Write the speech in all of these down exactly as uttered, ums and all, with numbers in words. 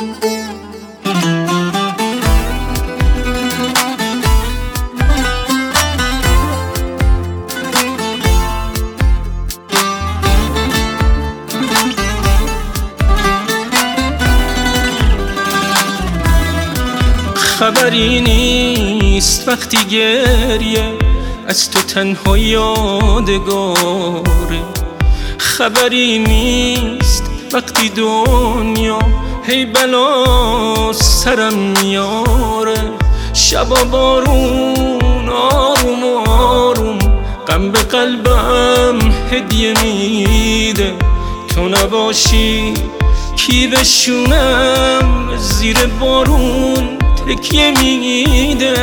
خبری نیست وقتی گریه از تو تنها یادگاره، خبری نیست وقتی دنیا هی بلا سرم میاره، شبا بارون آروم آروم غم به قلبم هدیه میده، تو نباشی کی بشونم زیر بارون تکیه میده،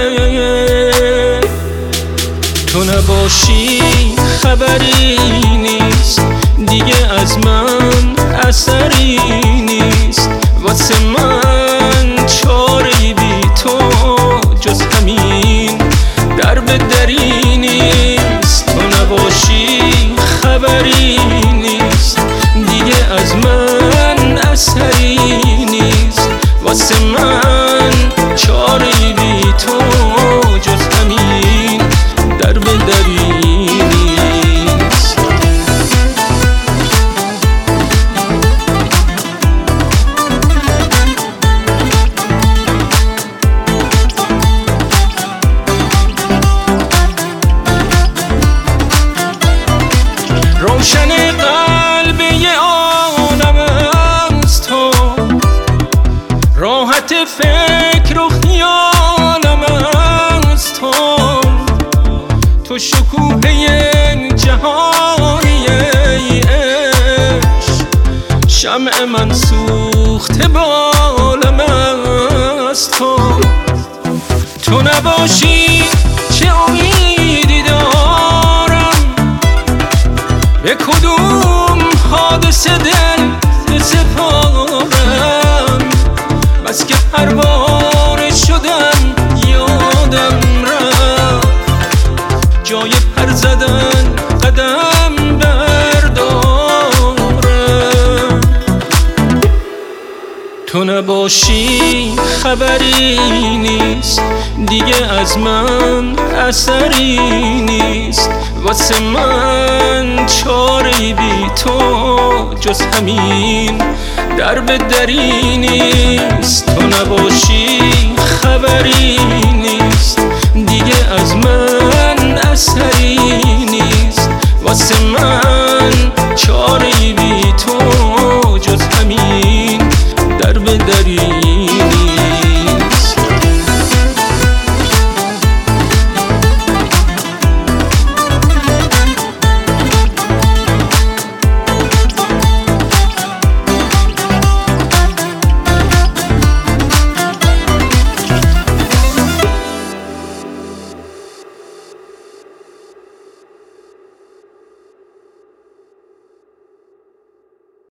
تو نباشی خبری نیست دیگه از من اثری نیست، واسه من چاره‌ای بی تو جز همین در به دری نیست، تو نباشی خبری نیست دیگه از من اثری نیست، واسه من چاره‌ای بی تو جز همین در به دری نیست. روشن قلب یه عالم از تو، راحت فکر و خیالم از تو، تو شکوه جهانی ای عشق، شمع من سوخته بالم از تو، تو نباشی چه امیدی دارم، به کدوم حادثه دل بسپارم، بس که پروانه شدم یادم رفت جای پر زدن قدم بردارم، تو نباشی خبری نیست دیگه از من اثری نیست، واسه من چاره‌ای بی تو جز همین در به دری نیست، تو نباشی خبری نیست دیگه از من اثری